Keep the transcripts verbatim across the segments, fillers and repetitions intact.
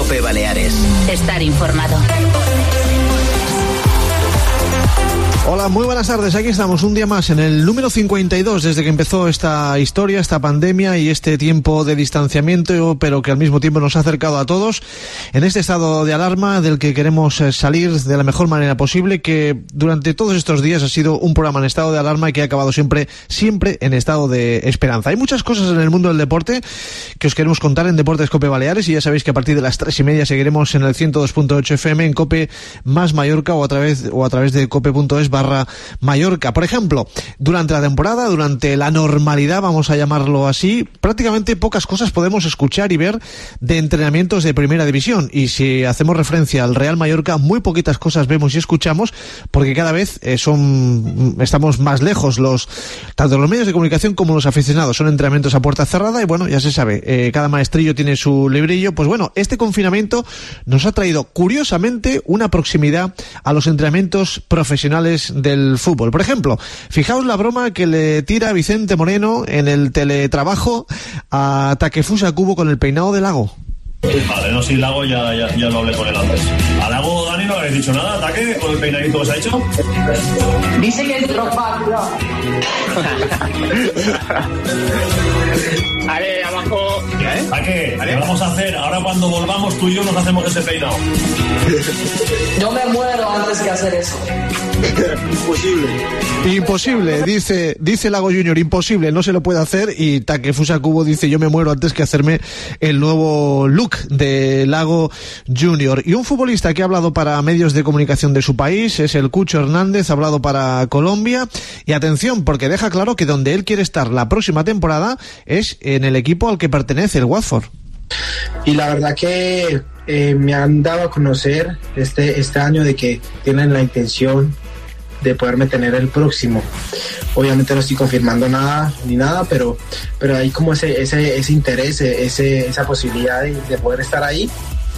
COPE Baleares. Estar informado. Hola, muy buenas tardes. Aquí estamos un día más en el número cincuenta y dos desde que empezó esta historia, esta pandemia y este tiempo de distanciamiento, pero que al mismo tiempo nos ha acercado a todos en este estado de alarma del que queremos salir de la mejor manera posible, que durante todos estos días ha sido un programa en estado de alarma y que ha acabado siempre, siempre en estado de esperanza. Hay muchas cosas en el mundo del deporte que os queremos contar en Deportes COPE Baleares y ya sabéis que a partir de las tres y media seguiremos en el ciento dos punto ocho F M en COPE más Mallorca o a través, o a través de cope punto es barra Mallorca. Por ejemplo, durante la temporada, durante la normalidad, vamos a llamarlo así, prácticamente pocas cosas podemos escuchar y ver de entrenamientos de primera división, y si hacemos referencia al Real Mallorca, muy poquitas cosas vemos y escuchamos, porque cada vez eh, son estamos más lejos, los tanto los medios de comunicación como los aficionados. Son entrenamientos a puerta cerrada y bueno, ya se sabe, eh, cada maestrillo tiene su librillo. Pues bueno, este confinamiento nos ha traído curiosamente una proximidad a los entrenamientos profesionales del fútbol. Por ejemplo, fijaos la broma que le tira Vicente Moreno en el teletrabajo a Takefusa Kubo con el peinado de Lago. Vale, no, sí, Lago ya, ya, ya lo hablé con él antes. A Lago, Dani, no le habéis dicho nada, Taque, con el peinadito que se ha hecho. Dice que es tropa, cuidado. Vale, abajo. ¿Qué? Taque, ¿qué vamos a hacer? Ahora cuando volvamos tú y yo nos hacemos ese peinado. Yo me muero antes que hacer eso. Imposible. Imposible, dice, dice Lago Junior, imposible, no se lo puede hacer, y Takefusa Kubo dice yo me muero antes que hacerme el nuevo look de Lago Junior. Y un futbolista que ha hablado para medios de comunicación de su país es el Cucho Hernández, ha hablado para Colombia, y atención, porque deja claro que donde él quiere estar la próxima temporada es en el equipo al que pertenece, el Watford. Y la verdad que eh, me han dado a conocer este, este año de que tienen la intención de poderme tener el próximo. Obviamente no estoy confirmando nada ni nada, pero, pero hay como ese, ese, ese interés, ese, esa posibilidad de, de poder estar ahí.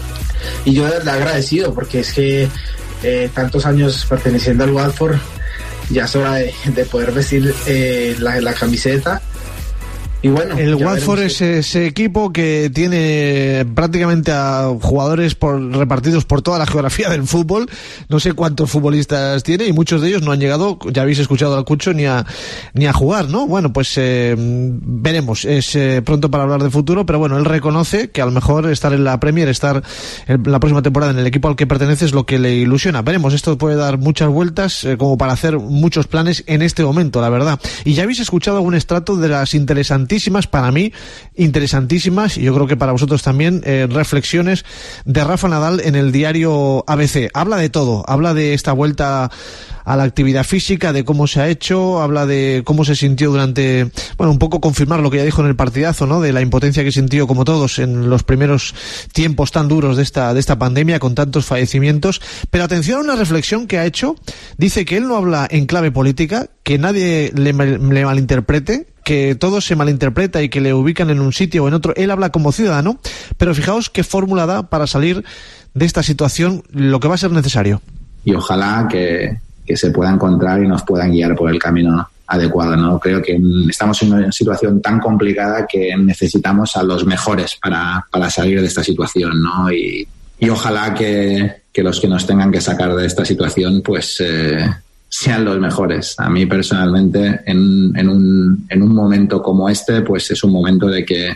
Y yo de verdad agradecido, porque es que eh, tantos años perteneciendo al Watford, ya es hora de, de poder vestir eh, la, la camiseta. Y bueno, el Watford es ese equipo que tiene prácticamente a jugadores por, repartidos por toda la geografía del fútbol. No sé cuántos futbolistas tiene y muchos de ellos no han llegado, ya habéis escuchado al Cucho, ni a ni a jugar, ¿no? Bueno, pues eh, veremos, es eh, pronto para hablar de futuro, pero bueno, él reconoce que a lo mejor estar en la Premier, estar en la próxima temporada en el equipo al que pertenece es lo que le ilusiona. Veremos, esto puede dar muchas vueltas eh, como para hacer muchos planes en este momento, la verdad. Y ya habéis escuchado algún extracto de las interesantes para mí, interesantísimas, y yo creo que para vosotros también, eh, reflexiones de Rafa Nadal en el diario A B C. Habla de todo, habla de esta vuelta a la actividad física, de cómo se ha hecho, habla de cómo se sintió durante, bueno, un poco confirmar lo que ya dijo en el partidazo, ¿no? De la impotencia que sintió, como todos, en los primeros tiempos tan duros de esta, de esta pandemia, con tantos fallecimientos. Pero atención a una reflexión que ha hecho. Dice que él no habla en clave política, que nadie le, le malinterprete, que todo se malinterpreta y que le ubican en un sitio o en otro. Él habla como ciudadano, pero fijaos qué fórmula da para salir de esta situación, lo que va a ser necesario. Y ojalá que, que se pueda encontrar y nos puedan guiar por el camino adecuado, ¿no? Creo que estamos en una situación tan complicada que necesitamos a los mejores para, para salir de esta situación, ¿no? Y, y ojalá que, que los que nos tengan que sacar de esta situación, pues eh, sean los mejores. A mí personalmente, en, en, un, en un momento como este, pues es un momento de que,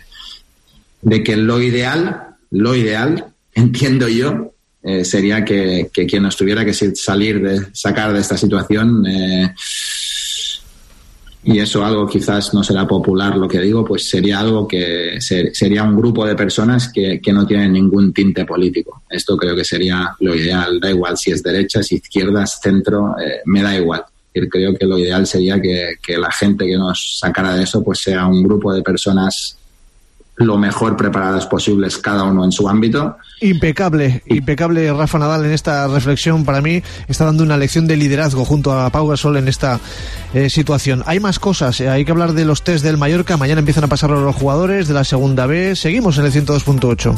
de que lo ideal, lo ideal, entiendo yo, Eh, sería que, que quien nos tuviera que salir de sacar de esta situación, eh, y eso algo quizás no será popular lo que digo, pues sería algo que ser, sería un grupo de personas que, que no tienen ningún tinte político. Esto creo que sería lo ideal. Da igual si es derechas, izquierdas, centro, eh, me da igual. Creo que lo ideal sería que, que la gente que nos sacara de eso pues sea un grupo de personas lo mejor preparadas posibles, cada uno en su ámbito. Impecable, impecable Rafa Nadal en esta reflexión. Para mí está dando una lección de liderazgo junto a Pau Gasol en esta eh, situación. Hay más cosas, eh, hay que hablar de los test del Mallorca. Mañana empiezan a pasar los jugadores de la segunda B. Seguimos en el ciento dos punto ocho.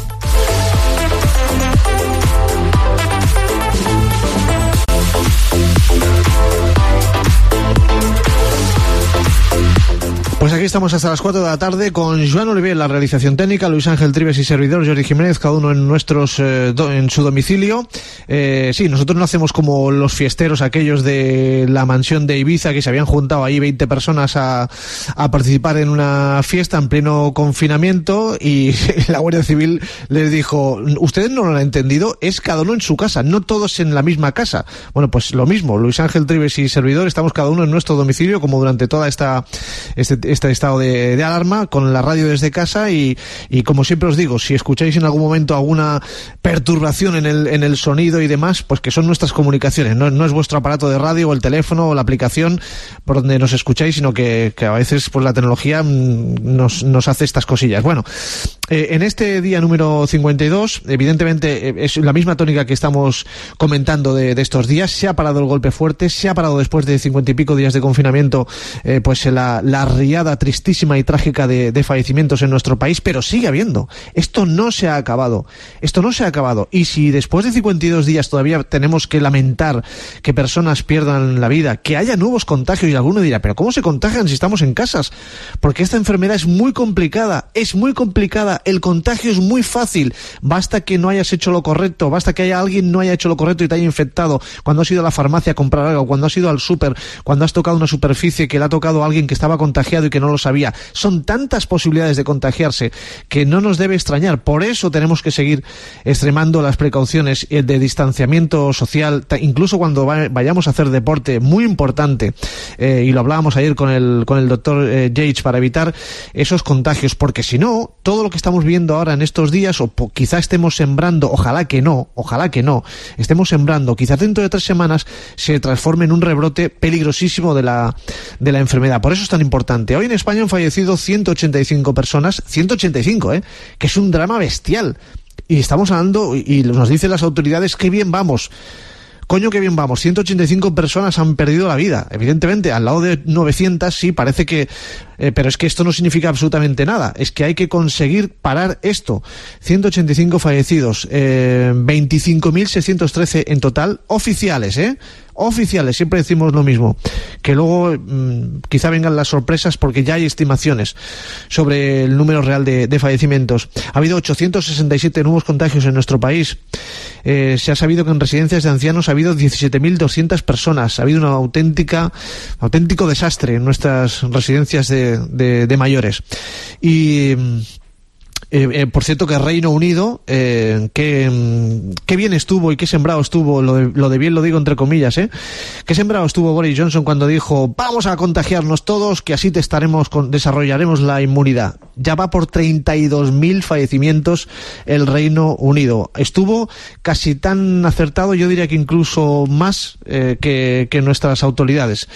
Pues aquí estamos hasta las cuatro de la tarde con Joan Oliver, la realización técnica, Luis Ángel Trives y servidor Jordi Jiménez, cada uno en nuestros eh, do, en su domicilio. Eh, sí, nosotros no hacemos como los fiesteros aquellos de la mansión de Ibiza, que se habían juntado ahí veinte personas a, a participar en una fiesta en pleno confinamiento, y la Guardia Civil les dijo: ustedes no lo han entendido, es cada uno en su casa, no todos en la misma casa. Bueno, pues lo mismo, Luis Ángel Trives y servidor estamos cada uno en nuestro domicilio, como durante toda esta este este estado de, de alarma, con la radio desde casa, y, y como siempre os digo, si escucháis en algún momento alguna perturbación en el, en el sonido y demás, pues que son nuestras comunicaciones, no, no es vuestro aparato de radio o el teléfono o la aplicación por donde nos escucháis, sino que, que a veces pues la tecnología nos, nos hace estas cosillas. Bueno, eh, en este día número cincuenta y dos, evidentemente eh, es la misma tónica que estamos comentando de, de estos días. Se ha parado el golpe fuerte, se ha parado después de cincuenta y pico días de confinamiento, eh, pues la, la riada tristísima y trágica de, de fallecimientos en nuestro país, pero sigue habiendo. Esto no se ha acabado. Esto no se ha acabado. Y si después de cincuenta y dos días todavía tenemos que lamentar que personas pierdan la vida, que haya nuevos contagios, y alguno dirá: ¿pero cómo se contagian si estamos en casas? Porque esta enfermedad es muy complicada, es muy complicada. El contagio es muy fácil. Basta que no hayas hecho lo correcto, basta que haya alguien no haya hecho lo correcto y te haya infectado. Cuando has ido a la farmacia a comprar algo, cuando has ido al súper, cuando has tocado una superficie que le ha tocado a alguien que estaba contagiado y que no lo sabía. Son tantas posibilidades de contagiarse que no nos debe extrañar. Por eso tenemos que seguir extremando las precauciones de distanciamiento social, incluso cuando vayamos a hacer deporte, muy importante, eh, y lo hablábamos ayer con el con el doctor eh, Yates, para evitar esos contagios, porque si no, todo lo que estamos viendo ahora en estos días, o po- quizá estemos sembrando, ojalá que no, ojalá que no, estemos sembrando, quizás dentro de tres semanas se transforme en un rebrote peligrosísimo de la, de la enfermedad. Por eso es tan importante. Hoy en España han fallecido ciento ochenta y cinco personas, ciento ochenta y cinco, ¿eh? Que es un drama bestial. Y estamos hablando, y nos dicen las autoridades, qué bien vamos. Coño, qué bien vamos. ciento ochenta y cinco personas han perdido la vida. Evidentemente, al lado de novecientas, sí, parece que... Eh, pero es que esto no significa absolutamente nada. Es que hay que conseguir parar esto. ciento ochenta y cinco fallecidos. Eh, veinticinco mil seiscientos trece en total, oficiales, ¿eh? Oficiales, siempre decimos lo mismo. Que luego mmm, quizá vengan las sorpresas, porque ya hay estimaciones sobre el número real de, de fallecimientos. Ha habido ochocientos sesenta y siete nuevos contagios en nuestro país. Eh, se ha sabido que en residencias de ancianos ha habido diecisiete mil doscientas personas. Ha habido una auténtica, auténtico desastre en nuestras residencias de, de, de mayores. Y... Eh, eh, por cierto, que Reino Unido, eh, que, qué bien estuvo y qué sembrado estuvo, lo de, lo de bien lo digo entre comillas, eh, qué sembrado estuvo Boris Johnson cuando dijo: vamos a contagiarnos todos, que así te estaremos con, desarrollaremos la inmunidad. Ya va por treinta y dos mil fallecimientos el Reino Unido. Estuvo casi tan acertado, yo diría que incluso más eh, que, que nuestras autoridades,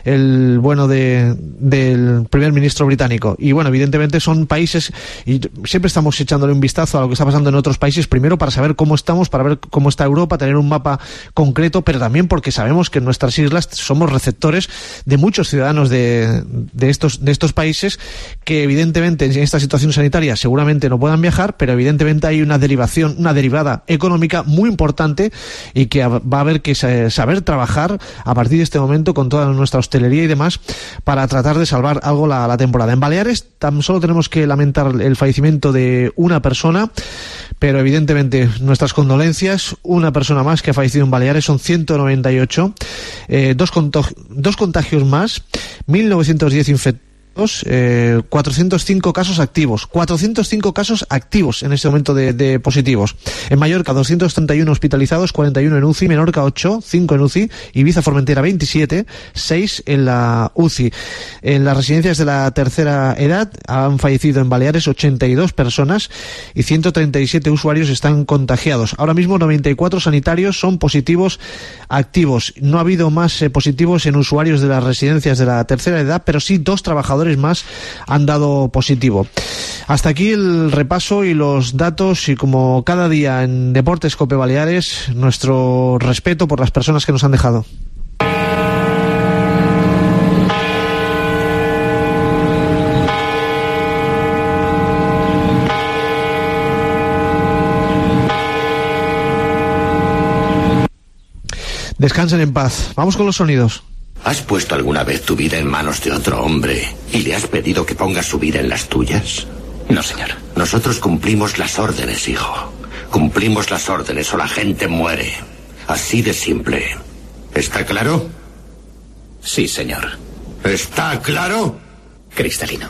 el bueno de, del primer ministro británico. Y bueno, evidentemente son países, y siempre estamos echándole un vistazo a lo que está pasando en otros países, primero para saber cómo estamos, para ver cómo está Europa, tener un mapa concreto, pero también porque sabemos que en nuestras islas somos receptores de muchos ciudadanos de, de estos de estos países, que evidentemente en esta situación sanitaria seguramente no puedan viajar, pero evidentemente hay una derivación, una derivada económica muy importante, y que va a haber que saber trabajar a partir de este momento con toda nuestra hostelería y demás para tratar de salvar algo la, la temporada. En Baleares tan solo tenemos que lamentar el fallecimiento de una persona, pero evidentemente nuestras condolencias. Una persona más que ha fallecido en Baleares, son ciento noventa y ocho, eh, dos, contag- dos contagios más, mil novecientos diez infectados. Eh, cuatrocientos cinco casos activos, cuatrocientos cinco casos activos en este momento de, de positivos. En Mallorca, doscientos treinta y uno hospitalizados, cuarenta y uno en U C I, Menorca ocho, cinco en U C I, Ibiza Formentera veintisiete, seis en la U C I. En las residencias de la tercera edad han fallecido en Baleares ochenta y dos personas y ciento treinta y siete usuarios están contagiados. Ahora mismo noventa y cuatro sanitarios son positivos activos. No ha habido más eh, positivos en usuarios de las residencias de la tercera edad, pero sí dos trabajadores más han dado positivo. Hasta aquí el repaso y los datos, y como cada día en Deportes Cope Baleares, nuestro respeto por las personas que nos han dejado. Descansen en paz. Vamos con los sonidos. ¿Has puesto alguna vez tu vida en manos de otro hombre y le has pedido que ponga su vida en las tuyas? No, señor. Nosotros cumplimos las órdenes, hijo. Cumplimos las órdenes o la gente muere. Así de simple. ¿Está claro? Sí, señor. ¿Está claro? Cristalino.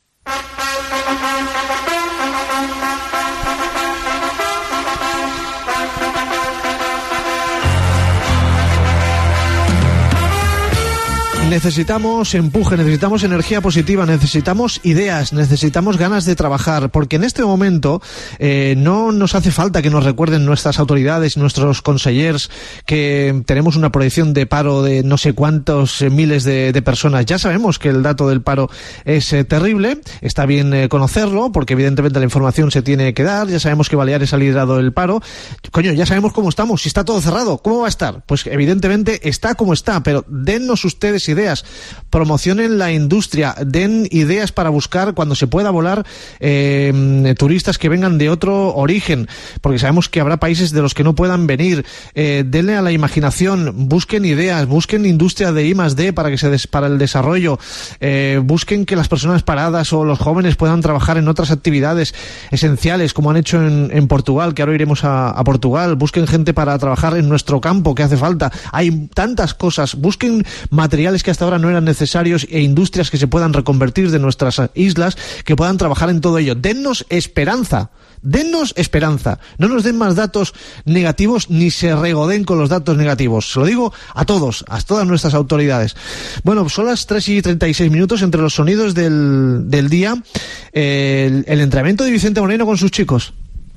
Necesitamos empuje, necesitamos energía positiva, necesitamos ideas, necesitamos ganas de trabajar, porque en este momento eh, no nos hace falta que nos recuerden nuestras autoridades, nuestros consellers, que tenemos una proyección de paro de no sé cuántos eh, miles de, de personas. Ya sabemos que el dato del paro es eh, terrible, está bien eh, conocerlo, porque evidentemente la información se tiene que dar, ya sabemos que Baleares ha liderado el paro. Coño, ya sabemos cómo estamos, si está todo cerrado, ¿cómo va a estar? Pues evidentemente está como está, pero dennos ustedes ideas. Ideas, promocionen la industria, den ideas para buscar cuando se pueda volar eh, turistas que vengan de otro origen, porque sabemos que habrá países de los que no puedan venir. Eh, denle a la imaginación, busquen ideas, busquen industria de I más D para que se des, para el desarrollo, eh, busquen que las personas paradas o los jóvenes puedan trabajar en otras actividades esenciales, como han hecho en, en Portugal, que ahora iremos a, a Portugal. Busquen gente para trabajar en nuestro campo, que hace falta. Hay tantas cosas. Busquen materiales que hasta ahora no eran necesarios e industrias que se puedan reconvertir de nuestras islas, que puedan trabajar en todo ello. Dennos esperanza, dennos esperanza. No nos den más datos negativos ni se regodeen con los datos negativos. Se lo digo a todos, a todas nuestras autoridades. Bueno, son las tres y treinta y seis minutos. Entre los sonidos del, del día, eh, el, el entrenamiento de Vicente Moreno con sus chicos.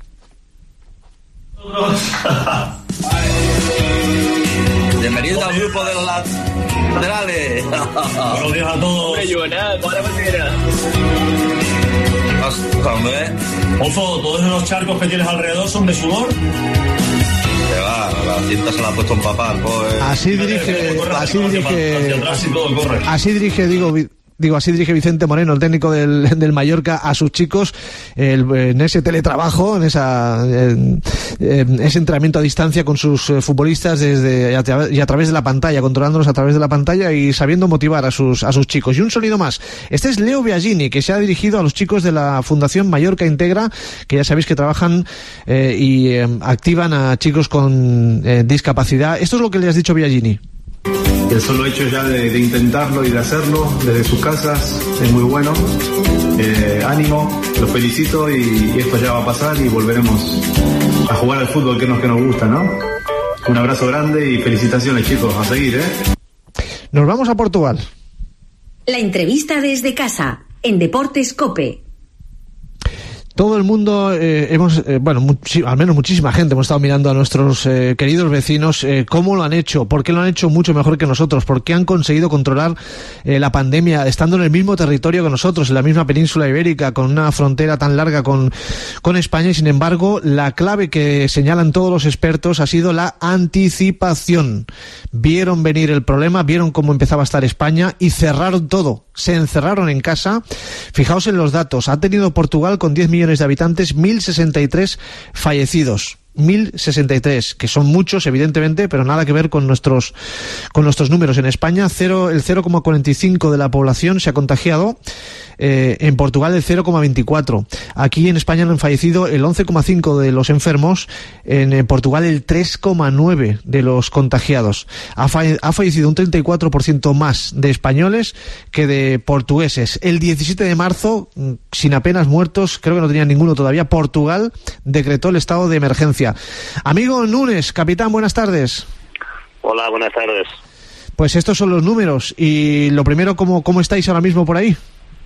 Bienvenido al grupo de los laterales. Buenos días a todos. Ojo, todos esos charcos que tienes alrededor son de sudor. Que va, la cinta se la ha puesto un papá. Pues. Así dirige, así dirige, así, así dirige, digo. Digo, así dirige Vicente Moreno, el técnico del, del Mallorca, a sus chicos el, en ese teletrabajo, en esa en, en ese entrenamiento a distancia con sus eh, futbolistas desde y a, y a través de la pantalla, controlándolos a través de la pantalla y sabiendo motivar a sus a sus chicos. Y un sonido más. Este es Leo Biagini, que se ha dirigido a los chicos de la Fundación Mallorca Integra, que ya sabéis que trabajan eh, y eh, activan a chicos con eh, discapacidad. Esto es lo que le has dicho Biagini. El solo hecho ya de, de intentarlo y de hacerlo desde sus casas es muy bueno. Eh, ánimo, los felicito y, y esto ya va a pasar y volveremos a jugar al fútbol que es lo que nos gusta, ¿no? Un abrazo grande y felicitaciones, chicos, a seguir, ¿eh? Nos vamos a Portugal. La entrevista desde casa, en Deportes COPE. Todo el mundo, eh, hemos, eh, bueno, much- al menos muchísima gente hemos estado mirando a nuestros eh, queridos vecinos, eh, cómo lo han hecho, por qué lo han hecho mucho mejor que nosotros, por qué han conseguido controlar eh, la pandemia estando en el mismo territorio que nosotros, en la misma península ibérica, con una frontera tan larga con, con España, y sin embargo la clave que señalan todos los expertos ha sido la anticipación. Vieron venir el problema, vieron cómo empezaba a estar España y cerraron todo, se encerraron en casa. Fijaos en los datos, ha tenido Portugal con diez millones de habitantes, mil sesenta y tres fallecidos. mil sesenta y tres, que son muchos evidentemente, pero nada que ver con nuestros con nuestros números. En España cero, el cero coma cuarenta y cinco de la población se ha contagiado, eh, en Portugal el cero coma veinticuatro. Aquí en España han fallecido el once coma cinco de los enfermos, en, en Portugal el tres coma nueve de los contagiados. Ha, falle, ha fallecido un treinta y cuatro por ciento más de españoles que de portugueses. El diecisiete de marzo, sin apenas muertos, creo que no tenía ninguno todavía, Portugal decretó el estado de emergencia. Amigo Núñez, capitán, buenas tardes. Hola, buenas tardes. Pues estos son los números. Y lo primero, ¿cómo, cómo estáis ahora mismo por ahí?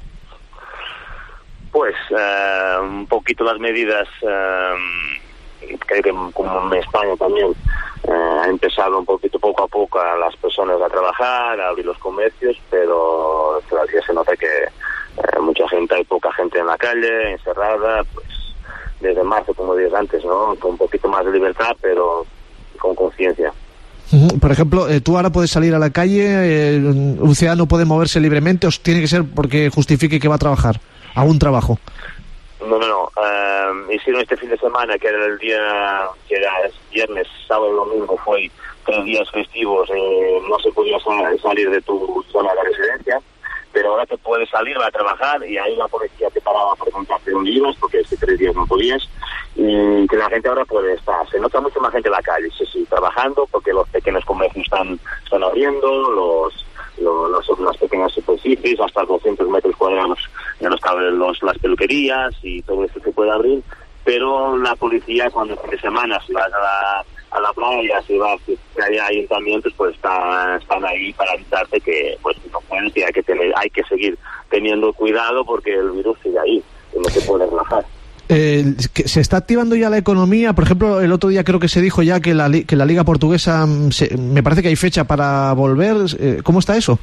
Pues eh, un poquito las medidas, eh, creo que como en España también, eh, ha empezado un poquito poco a poco a las personas a trabajar, a abrir los comercios, pero todavía se nota que eh, mucha gente, hay poca gente en la calle, encerrada, pues desde marzo, como días antes, ¿no? Con un poquito más de libertad, pero con conciencia. Por ejemplo, eh, tú ahora puedes salir a la calle, eh, un ciudadano puede moverse libremente, o tiene que ser porque justifique que va a trabajar, a un trabajo. No, no, no. Uh, hicieron este fin de semana, que era el día, que era viernes, sábado y domingo, fue tres días festivos, eh, no se podía sal- salir de tu zona de residencia, pero ahora te puedes salir a trabajar y ahí la policía te paraba a preguntarte dónde ibas, porque este tres días no podías, y que la gente ahora puede estar. Se nota mucho más gente en la calle, sí, sí, trabajando, porque los pequeños comercios están, están abriendo, los... Los, los, las pequeñas superficies, hasta doscientos metros cuadrados ya los caben los, las peluquerías y todo esto se puede abrir, pero la policía cuando fin de semana si vas a la, a la playa, si vas si hay ayuntamientos, pues está, están ahí para avisarte que pues no pueden, que hay que tener, hay que seguir teniendo cuidado porque el virus sigue ahí y no se puede relajar. Eh, ¿Se está activando ya la economía? Por ejemplo, el otro día creo que se dijo ya que la, que la Liga Portuguesa, se, me parece que hay fecha para volver. Eh, ¿Cómo está eso?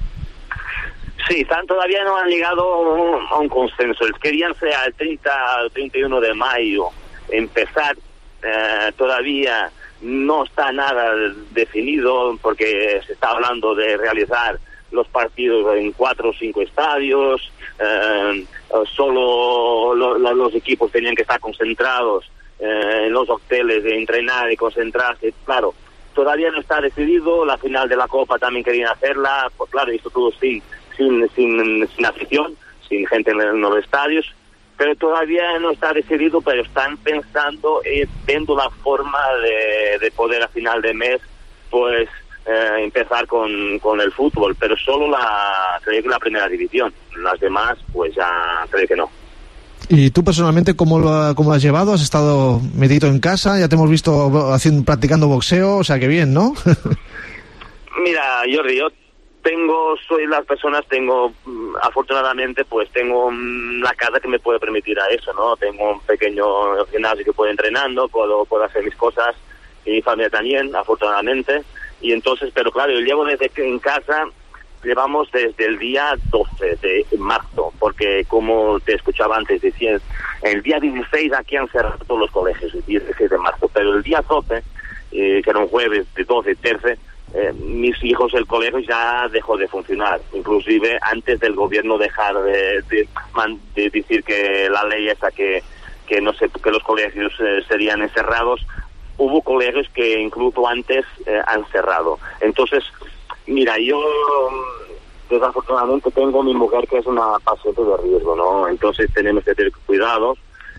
Sí, están, todavía no han llegado a un consenso. Querían ser al treinta, al treinta y uno de mayo empezar. Eh, todavía no está nada definido porque se está hablando de realizar los partidos en cuatro o cinco estadios. Eh, solo lo, lo, los equipos tenían que estar concentrados eh, en los hoteles, de entrenar y concentrarse. Claro, todavía no está decidido. La final de la Copa también querían hacerla, pues claro, esto todo sin sin sin, sin afición, sin gente en, en los estadios, pero todavía no está decidido, pero están pensando y viendo la forma de, de poder a final de mes pues Eh, empezar con, con el fútbol, pero solo la creo que la primera división, las demás pues ya creo que no. ¿Y tú personalmente cómo lo, cómo lo has llevado? ¿Has estado metido en casa? Ya te hemos visto haciendo, practicando boxeo, o sea que bien, ¿no? Mira, Jordi, yo tengo, soy las personas, tengo, afortunadamente, pues tengo la casa que me puede permitir a eso, ¿no? Tengo un pequeño gimnasio que puedo entrenando, puedo, puedo hacer mis cosas, y mi familia también, afortunadamente. Y entonces, pero claro, yo llevo desde que en casa, llevamos desde el día doce de marzo, porque como te escuchaba antes, decías, el día dieciséis aquí han cerrado todos los colegios, el dieciséis de marzo, pero el día doce, eh, que era un jueves de doce y trece, eh, mis hijos, el colegio ya dejó de funcionar, inclusive antes del gobierno dejar de, de, de decir que la ley esa que, que no sé, que los colegios eh, serían encerrados. Hubo colegios que incluso antes eh, han cerrado. Entonces, mira, yo desafortunadamente tengo a mi mujer que es una paciente de riesgo, ¿no? Entonces tenemos que tener cuidado.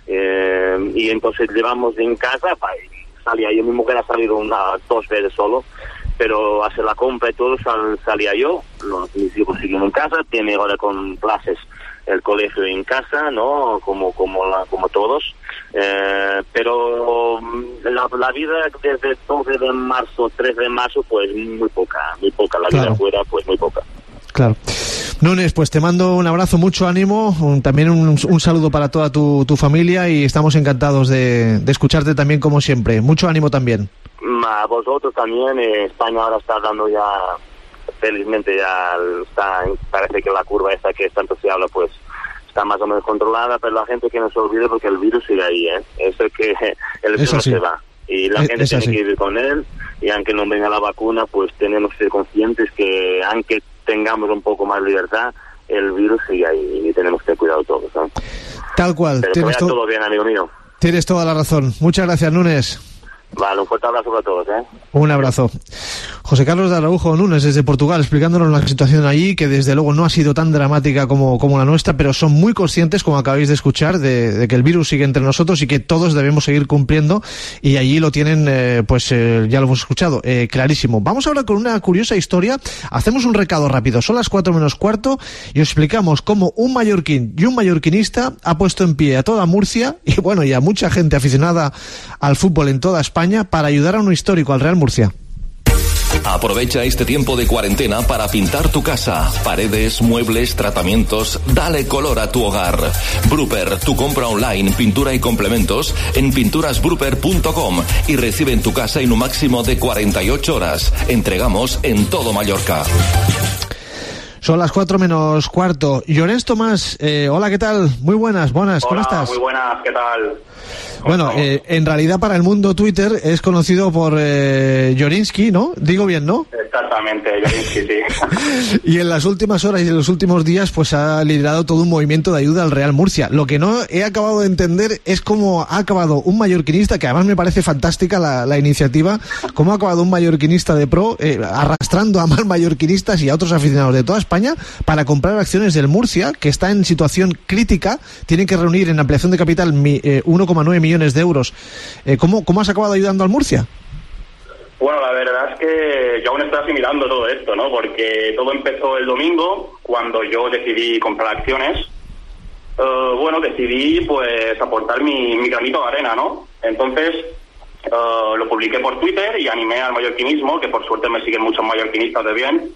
Eh, y entonces llevamos en casa, salía yo, mi mujer ha salido una, dos veces solo, pero hacer la compra y todo sal, salía yo, los, mis hijos siguen en casa, tiene ahora con clases el colegio en casa, ¿no? Como como la, como todos. Eh, pero la, la vida desde el doce de marzo, tres de marzo, pues muy poca, muy poca. La claro. vida fuera, pues muy poca. Claro. Nunes, pues te mando un abrazo, mucho ánimo, un, también un, un saludo para toda tu, tu familia y estamos encantados de, de escucharte también como siempre. Mucho ánimo también. A vosotros también. eh, España ahora está dando ya, felizmente ya está, parece que la curva esta que tanto se habla, pues está más o menos controlada, pero la gente que no se olvide porque el virus sigue ahí, ¿eh? Eso es que el virus no se va y la es, gente es tiene así. que vivir con él, y aunque no venga la vacuna, pues tenemos que ser conscientes que aunque tengamos un poco más libertad, el virus sigue ahí y tenemos que tener cuidado todos, ¿no? Tal cual. Pero que vaya to- todo bien, amigo mío. Tienes toda la razón. Muchas gracias, Nunes. Vale, un fuerte abrazo para todos, ¿eh? Un abrazo. José Carlos de Araujo Nunes, desde Portugal, explicándonos la situación allí, que desde luego no ha sido tan dramática como, como la nuestra, pero son muy conscientes, como acabáis de escuchar, de, de que el virus sigue entre nosotros y que todos debemos seguir cumpliendo, y allí lo tienen, eh, pues eh, ya lo hemos escuchado, eh, clarísimo. Vamos ahora con una curiosa historia, hacemos un recado rápido, son las cuatro menos cuarto, y os explicamos cómo un mallorquín y un mallorquinista ha puesto en pie a toda Murcia, y bueno, y a mucha gente aficionada al fútbol en toda España, para ayudar a un histórico, al Real Murcia. Aprovecha este tiempo de cuarentena para pintar tu casa, paredes, muebles, tratamientos, dale color a tu hogar. Brooper, tu compra online, pintura y complementos en pinturas brooper punto com y recibe en tu casa en un máximo de cuarenta y ocho horas. Entregamos en todo Mallorca. Son las cuatro menos cuarto. Llorens Tomás, eh, hola, ¿qué tal? Muy buenas, buenas, hola, ¿cómo estás? Muy buenas, ¿qué tal? Bueno, eh, en realidad para el mundo Twitter es conocido por eh, Jorinsky, ¿no? Digo bien, ¿no? Exactamente, Jorinsky, sí. Y en las últimas horas y en los últimos días pues ha liderado todo un movimiento de ayuda al Real Murcia. Lo que no he acabado de entender es cómo ha acabado un mallorquinista, que además me parece fantástica la, la iniciativa, cómo ha acabado un mallorquinista de pro eh, arrastrando a más mallorquinistas y a otros aficionados de toda España para comprar acciones del Murcia, que está en situación crítica, tienen que reunir en ampliación de capital mi, eh, uno coma nueve millones de euros. Eh, ¿cómo, ¿Cómo has acabado ayudando al Murcia? Bueno, la verdad es que yo aún estoy asimilando todo esto, ¿no? Porque todo empezó el domingo, cuando yo decidí comprar acciones. Uh, bueno, decidí pues aportar mi, mi granito de arena, ¿no? Entonces uh, lo publiqué por Twitter y animé al mallorquinismo, que por suerte me siguen muchos mallorquinistas de bien.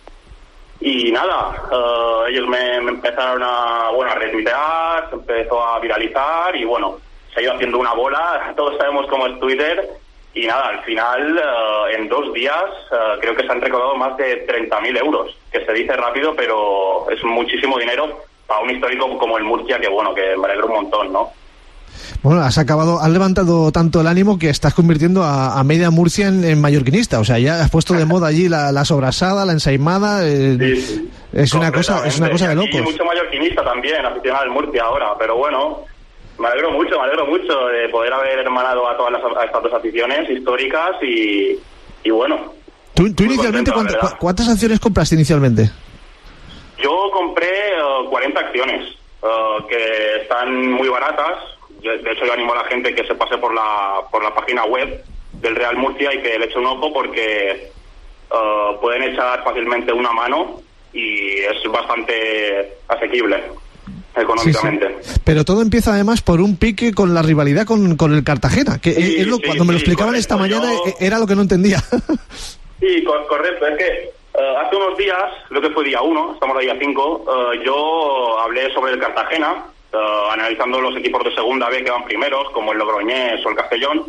Y nada, uh, ellos me, me empezaron a, bueno, a retuitear, se empezó a viralizar y bueno, se ha ido haciendo una bola, todos sabemos cómo es Twitter. Y nada, al final, uh, en dos días, uh, creo que se han recaudado más de treinta mil euros, que se dice rápido, pero es muchísimo dinero para un histórico como el Murcia, que bueno, que me alegra un montón, ¿no? Bueno, has acabado, has levantado tanto el ánimo que estás convirtiendo a, a media Murcia en, en mallorquinista. O sea, ya has puesto de moda allí la, la sobrasada, la ensaimada. Eh, sí, sí. Es una cosa, es una cosa de locos. Y mucho mallorquinista también, aficionado al Murcia ahora, pero bueno, me alegro mucho, me alegro mucho de poder haber hermanado a todas las, a estas dos aficiones históricas y, y bueno. ¿Tú, tú inicialmente contento, ¿cuántas, cuántas acciones compraste inicialmente? Yo compré uh, cuarenta acciones, uh, que están muy baratas. Yo, de hecho, yo animo a la gente que se pase por la por la página web del Real Murcia y que le eche un ojo, porque uh, pueden echar fácilmente una mano y es bastante asequible económicamente. Sí, sí. Pero todo empieza además por un pique con la rivalidad con, con el Cartagena, que sí, es lo, sí, cuando me lo explicaban sí, esta mañana yo... era lo que no entendía. Sí, co- correcto, es que uh, hace unos días, creo que fue día uno, estamos a día cinco, uh, yo hablé sobre el Cartagena, uh, analizando los equipos de segunda B que van primeros, como el Logroñés o el Castellón,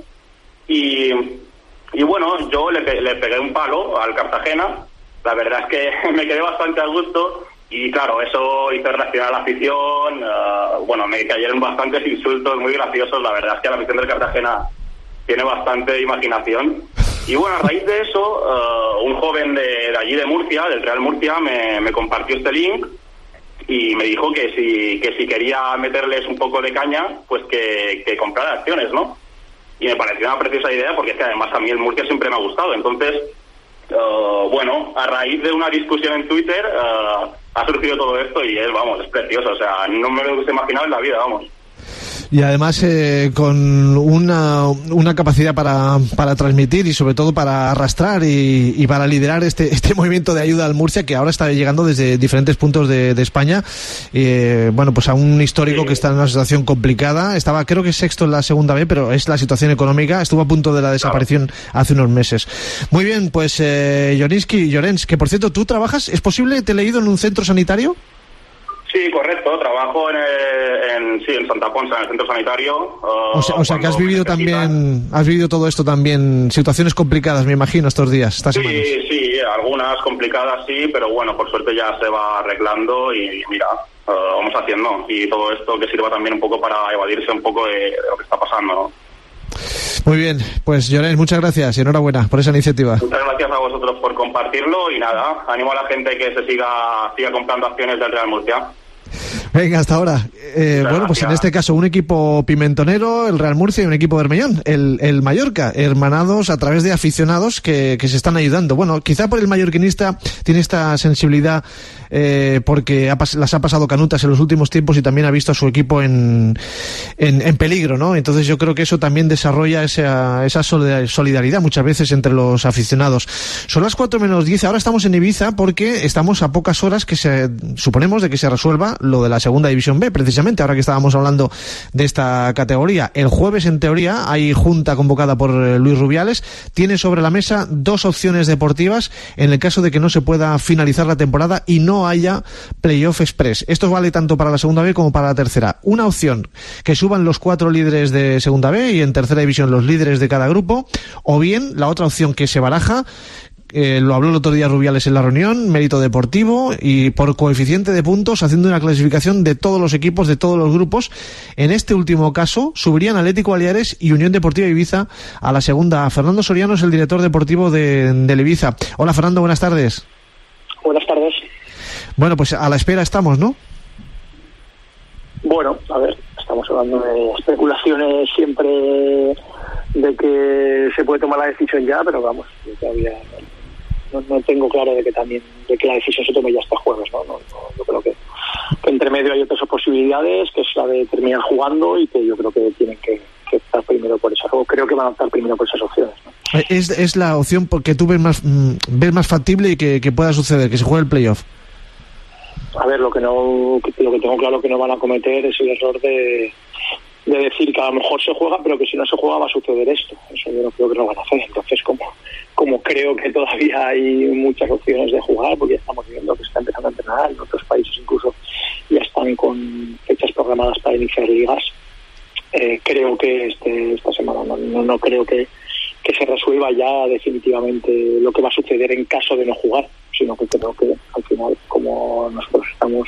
y, y bueno, yo le, pe- le pegué un palo al Cartagena. La verdad es que me quedé bastante a gusto y claro, eso hizo reaccionar a la afición. Uh, bueno, me cayeron bastantes insultos muy graciosos. La verdad es que la afición del Cartagena tiene bastante imaginación. Y bueno, a raíz de eso, uh, un joven de, de allí de Murcia, del Real Murcia, me, me compartió este link y me dijo que si, que si quería meterles un poco de caña, pues que, que comprara acciones, ¿no? Y me pareció una preciosa idea, porque es que además a mí el Murcia siempre me ha gustado. Entonces, uh, bueno, a raíz de una discusión en Twitter, uh, ha surgido todo esto y es, vamos, es precioso. O sea, no me lo hubiese imaginado en la vida, vamos. Y además eh, con una, una capacidad para, para transmitir y sobre todo para arrastrar y, y para liderar este, este movimiento de ayuda al Murcia, que ahora está llegando desde diferentes puntos de, de España. Eh, bueno, pues a un histórico sí. que está en una situación complicada. Estaba, creo que sexto en la segunda B, pero es la situación económica. Estuvo a punto de la desaparición claro. hace unos meses. Muy bien, pues eh, Jorinsky, Llorens, que por cierto, ¿tú trabajas? ¿Es posible? ¿Te he leído en un centro sanitario? Sí, correcto. Trabajo en, en sí en Santa Ponsa, en el centro sanitario. Uh, o sea, o sea que has vivido también, has vivido todo esto también, situaciones complicadas, me imagino, estos días, estas sí, semanas. Sí, sí, algunas complicadas sí, pero bueno, por suerte ya se va arreglando y mira, uh, vamos haciendo. Y todo esto que sirva también un poco para evadirse un poco de, de lo que está pasando, ¿no? Muy bien, pues Llorens, muchas gracias y enhorabuena por esa iniciativa. Muchas gracias a vosotros por compartirlo y nada, animo a la gente que se siga siga comprando acciones del Real Murcia. Venga, hasta ahora. Eh, bueno, pues en este caso un equipo pimentonero, el Real Murcia, y un equipo bermellón, el, el Mallorca, hermanados a través de aficionados que, que se están ayudando. Bueno, quizá por el mallorquinista tiene esta sensibilidad eh, porque ha pas- las ha pasado canutas en los últimos tiempos y también ha visto a su equipo en, en, en peligro, ¿no? Entonces yo creo que eso también desarrolla esa, esa solidaridad muchas veces entre los aficionados. Son las cuatro menos diez, ahora estamos en Ibiza porque estamos a pocas horas que se, suponemos de que se resuelva lo de la segunda división B, precisamente ahora que estábamos hablando de esta categoría. El jueves, en teoría, hay junta convocada por Luis Rubiales, tiene sobre la mesa dos opciones deportivas en el caso de que no se pueda finalizar la temporada y no haya playoff express. Esto vale tanto para la segunda B como para la tercera. Una opción, que suban los cuatro líderes de segunda B y en tercera división los líderes de cada grupo, o bien la otra opción que se baraja, eh, lo habló el otro día Rubiales en la reunión, mérito deportivo y por coeficiente de puntos, haciendo una clasificación de todos los equipos, de todos los grupos. En este último caso, subirían Atlético Baleares y Unión Deportiva Ibiza a la segunda. Fernando Soriano es el director deportivo de, del Ibiza. Hola Fernando, buenas tardes. Buenas tardes. Bueno, pues a la espera estamos, ¿no? Bueno, a ver, estamos hablando de especulaciones siempre de que se puede tomar la decisión ya, pero vamos, yo todavía no, no tengo claro de que también de que la decisión se tome ya hasta jueves, ¿no? no, no yo creo que, que entre medio hay otras posibilidades, que es la de terminar jugando y que yo creo que tienen que, que optar primero por esas, o creo que van a optar primero por esas opciones, ¿no? Es, es la opción porque tú ves más ves más factible y que, que pueda suceder, que se juegue el playoff. A ver, lo que no lo que tengo claro que no van a cometer es el error de, de decir que a lo mejor se juega, pero que si no se juega va a suceder esto. Eso yo no creo que no van a hacer. Entonces, como como creo que todavía hay muchas opciones de jugar, porque ya estamos viendo que se está empezando a entrenar, en otros países incluso ya están con fechas programadas para iniciar ligas, eh, creo que este esta semana no, no, no creo que, que se resuelva ya definitivamente lo que va a suceder en caso de no jugar, sino que creo que al final, como nosotros estamos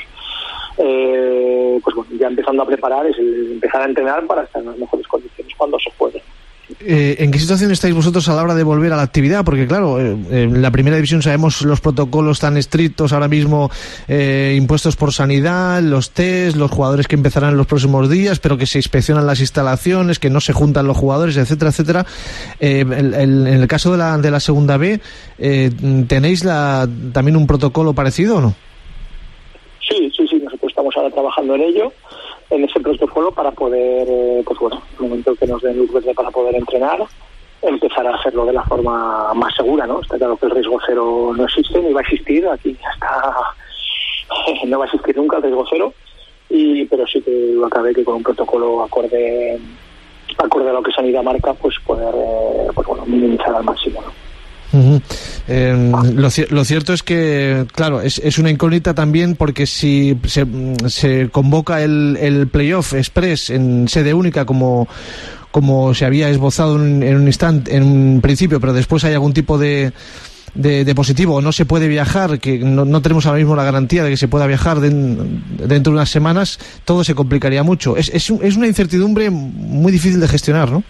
eh, pues bueno, ya empezando a preparar, es el empezar a entrenar para estar en las mejores condiciones cuando se puede. Eh, ¿En qué situación estáis vosotros a la hora de volver a la actividad? Porque claro, eh, en la primera división sabemos los protocolos tan estrictos ahora mismo, eh, impuestos por sanidad, los test, los jugadores que empezarán en los próximos días, pero que se inspeccionan las instalaciones, que no se juntan los jugadores, etcétera, etcétera. Eh, el, el, en el caso de la, de la segunda B, eh, ¿tenéis la, también un protocolo parecido o no? Sí, sí, sí, nosotros estamos ahora trabajando en ello, en ese protocolo para poder, eh, pues bueno, en el momento que nos den luz verde para poder entrenar, empezar a hacerlo de la forma más segura, ¿no? Está claro que el riesgo cero no existe, ni va a existir, aquí hasta no va a existir nunca el riesgo cero, y pero sí que acabé que con un protocolo acorde acorde a lo que Sanidad marca, pues poder eh, pues bueno, minimizar al máximo, ¿no? Uh-huh. Eh, lo, lo cierto es que, claro, es, es una incógnita también porque si se, se convoca el, el playoff express en sede única como, como se había esbozado en, en un instante, en un principio, pero después hay algún tipo de, de, de positivo o no se puede viajar, que no, no tenemos ahora mismo la garantía de que se pueda viajar de, dentro de unas semanas, todo se complicaría mucho. Es, es, es una incertidumbre muy difícil de gestionar, ¿no?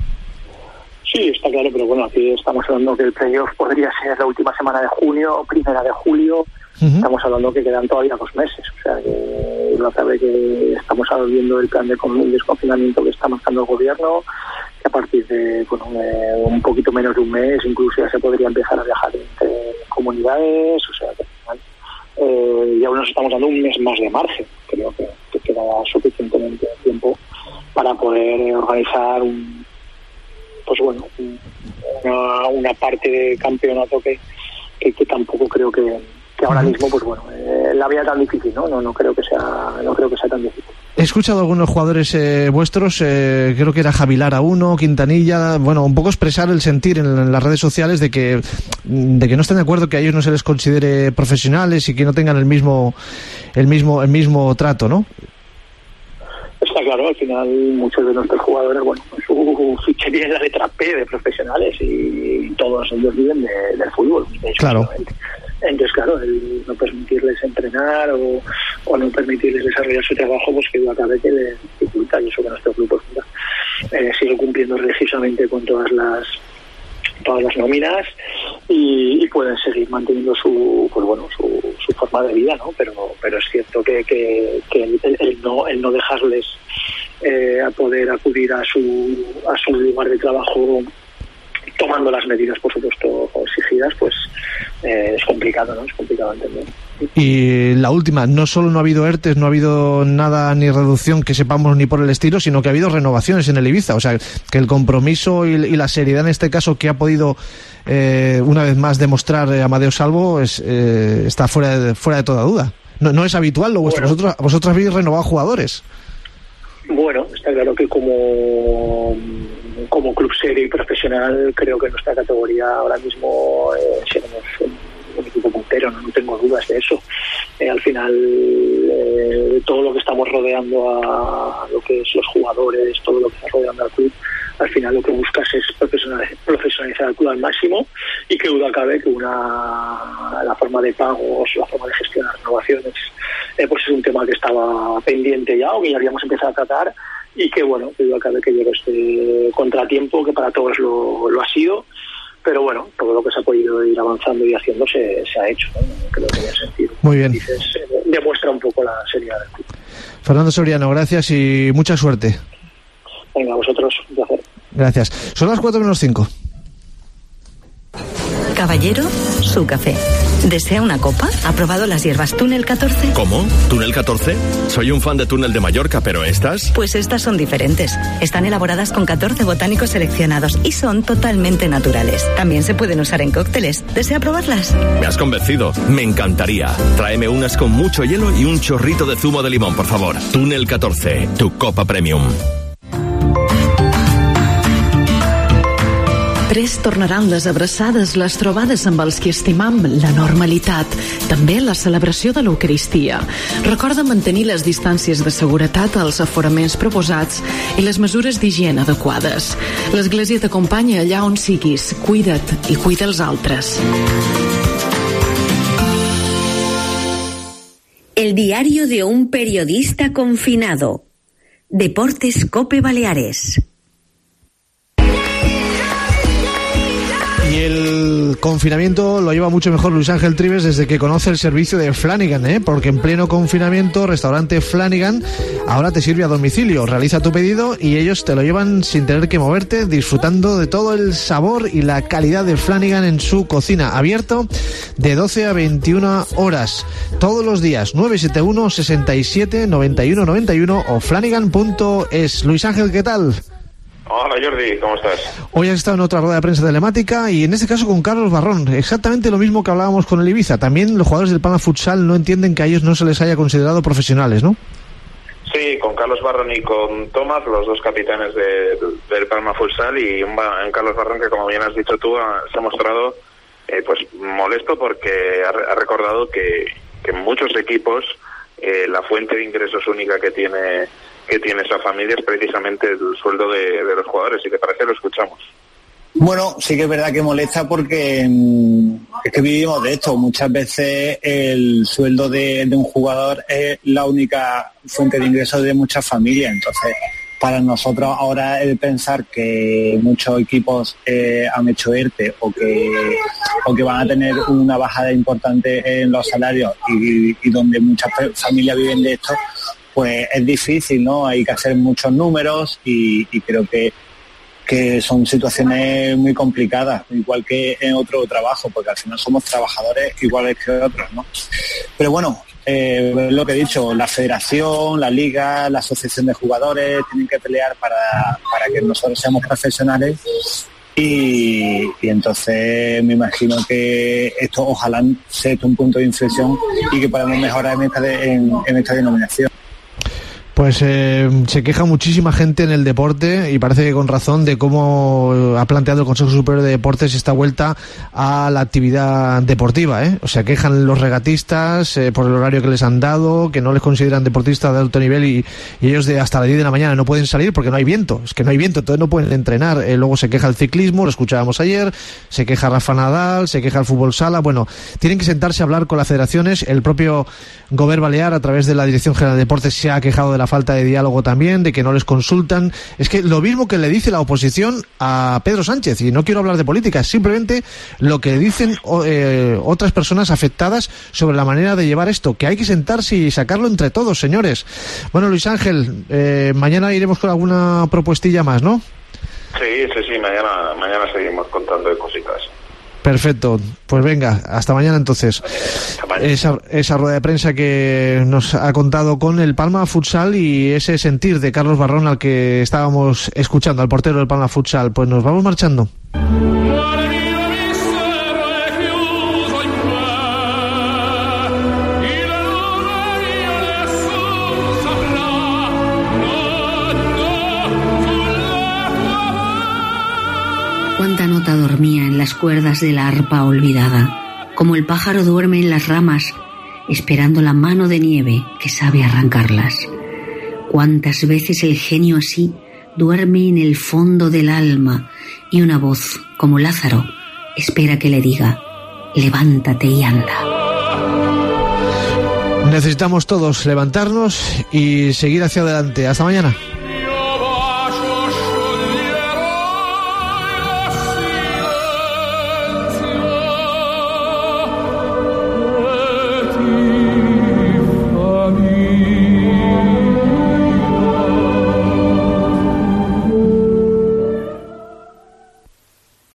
Sí, está claro, pero bueno, aquí estamos hablando que el playoff podría ser la última semana de junio, primera de julio. Uh-huh. Estamos hablando que quedan todavía dos meses, o sea que no sabe que estamos viendo el plan de desconfinamiento que está marcando el gobierno, que a partir de, bueno, de un poquito menos de un mes incluso ya se podría empezar a viajar entre comunidades, o sea que al final eh, ya nos estamos dando un mes más de margen, creo que, que queda suficientemente tiempo para poder organizar un pues bueno, una, una parte de campeonato que, que, que tampoco creo que, que ahora mismo, pues bueno, eh, la vea tan difícil, ¿no? No, no creo que sea, no creo que sea tan difícil. He escuchado a algunos jugadores eh, vuestros, eh, creo que era Javilar uno, Quintanilla, bueno, un poco expresar el sentir en, en las redes sociales de que de que no están de acuerdo que a ellos no se les considere profesionales y que no tengan el mismo el mismo el mismo trato, ¿no? Está claro, al final muchos de nuestros jugadores, bueno, su ficha tiene la letra P de profesionales y todos ellos viven de, del fútbol. Claro. Entonces, claro, el no permitirles entrenar o, o no permitirles desarrollar su trabajo, pues que acabe que les dificulta, y eso que nuestro club pues, eh, sigue cumpliendo religiosamente con todas las todas las nóminas y, y pueden seguir manteniendo su pues bueno su, su forma de vida, ¿no? Pero pero es cierto que, que, que el, el no el no dejarles eh, a poder acudir a su a su lugar de trabajo tomando las medidas, por supuesto, exigidas, pues eh, es complicado, ¿no? Es complicado entender. Y la última, no solo no ha habido ERTES, no ha habido nada ni reducción que sepamos ni por el estilo, sino que ha habido renovaciones en el Ibiza. O sea, que el compromiso y, y la seriedad en este caso que ha podido eh, una vez más demostrar eh, Amadeo Salvo es, eh, está fuera de, fuera de toda duda. No, no es habitual lo vuestro. Bueno, vosotros, vosotros habéis renovado jugadores. Bueno, está claro que como como club serio y profesional, creo que en nuestra categoría ahora mismo eh, seremos un, un equipo puntero, no, no tengo dudas de eso. Eh, al final, eh, todo lo que estamos rodeando a lo que es los jugadores, todo lo que está rodeando al club, al final lo que buscas es profesionalizar el club al máximo, y que duda cabe que una la forma de pagos, la forma de gestionar renovaciones, eh, pues es un tema que estaba pendiente ya, o que ya habíamos empezado a tratar, y que bueno, que duda cabe que llegó este contratiempo, que para todos lo, lo ha sido, pero bueno, todo lo que se ha podido ir avanzando y haciendo se, se ha hecho, ¿no? Creo que en ese sentido, muy bien, dices, eh, demuestra un poco la seriedad del club. Fernando Soriano, gracias y mucha suerte. Venga, a vosotros, un placer. Gracias. Son las cuatro menos cinco. Caballero, su café. ¿Desea una copa? ¿Ha probado las hierbas Túnel catorce? ¿Cómo? ¿Túnel catorce? Soy un fan de Túnel de Mallorca, pero ¿estas? Pues estas son diferentes. Están elaboradas con catorce botánicos seleccionados y son totalmente naturales. También se pueden usar en cócteles. ¿Desea probarlas? Me has convencido. Me encantaría. Tráeme unas con mucho hielo y un chorrito de zumo de limón, por favor. Túnel catorce, tu copa premium. Després tornaran les abraçades, les trobades amb els qui estimam, la normalitat, també la celebració de l'Eucaristia. Recorda mantenir les distàncies de seguretat, els aforaments proposats i les mesures d'higiene adequades. L'Església t'acompanya allà on siguis. Cuida't i cuida els altres. El diario de un periodista confinado. Deportes Cope Baleares. Y el confinamiento lo lleva mucho mejor Luis Ángel Trives desde que conoce el servicio de Flanagan, ¿eh? Porque en pleno confinamiento, restaurante Flanagan ahora te sirve a domicilio. Realiza tu pedido y ellos te lo llevan sin tener que moverte, disfrutando de todo el sabor y la calidad de Flanagan en su cocina. Abierto de doce a veintiuna horas todos los días. nueve siete uno, sesenta y siete, noventa y uno noventa y uno o flanagan punto es. Luis Ángel, ¿qué tal? Hola Jordi, ¿cómo estás? Hoy has estado en otra rueda de prensa telemática y en este caso con Carlos Barrón, exactamente lo mismo que hablábamos con el Ibiza. También los jugadores del Palma Futsal no entienden que a ellos no se les haya considerado profesionales, ¿no? Sí, con Carlos Barrón y con Tomás, los dos capitanes de, del Palma Futsal, y un, un Carlos Barrón que, como bien has dicho tú, ha, se ha mostrado eh, pues molesto porque ha, ha recordado que, que en muchos equipos eh, la fuente de ingresos única que tiene que tiene esa familia es precisamente el sueldo de, de los jugadores. Si te parece, lo escuchamos. Bueno, sí que es verdad que molesta porque mmm, es que vivimos de esto. Muchas veces el sueldo de, de un jugador es la única fuente de ingresos de muchas familias. Entonces, para nosotros ahora el pensar que muchos equipos eh, han hecho ERTE o que, o que van a tener una bajada importante en los salarios y, y donde muchas familias viven de esto, pues es difícil, ¿no? Hay que hacer muchos números y, y creo que, que son situaciones muy complicadas, igual que en otro trabajo, porque al final somos trabajadores iguales que otros, ¿no? Pero bueno, eh, lo que he dicho, la federación, la liga, la asociación de jugadores tienen que pelear para, para que nosotros seamos profesionales y, y entonces me imagino que esto ojalá sea un punto de inflexión y que podamos mejorar en esta, de, en, en esta denominación. Pues eh, se queja muchísima gente en el deporte y parece que con razón de cómo ha planteado el Consejo Superior de Deportes esta vuelta a la actividad deportiva, ¿eh? O sea, quejan los regatistas eh, por el horario que les han dado, que no les consideran deportistas de alto nivel y, y ellos de hasta las diez de la mañana no pueden salir porque no hay viento, es que no hay viento, entonces no pueden entrenar. Eh, luego se queja el ciclismo, lo escuchábamos ayer, se queja Rafa Nadal, se queja el fútbol sala. Bueno, tienen que sentarse a hablar con las federaciones. El propio Gobern Balear, a través de la Dirección General de Deportes, se ha quejado de la falta de diálogo también, de que no les consultan. Es que lo mismo que le dice la oposición a Pedro Sánchez, y no quiero hablar de política, es simplemente lo que dicen eh, otras personas afectadas sobre la manera de llevar esto, que hay que sentarse y sacarlo entre todos, señores. Bueno, Luis Ángel, eh, mañana iremos con alguna propuestilla más, ¿no? Sí, sí, sí, mañana, mañana seguimos contando de cositas. Perfecto, pues venga, hasta mañana entonces. Hasta mañana. Esa, esa rueda de prensa que nos ha contado con el Palma Futsal y ese sentir de Carlos Barrón al que estábamos escuchando, al portero del Palma Futsal. Pues nos vamos marchando. Cuánta nota dormía en las cuerdas de la arpa olvidada, como el pájaro duerme en las ramas, esperando la mano de nieve que sabe arrancarlas. Cuántas veces el genio así duerme en el fondo del alma y una voz, como Lázaro, espera que le diga: levántate y anda. Necesitamos todos levantarnos y seguir hacia adelante. Hasta mañana.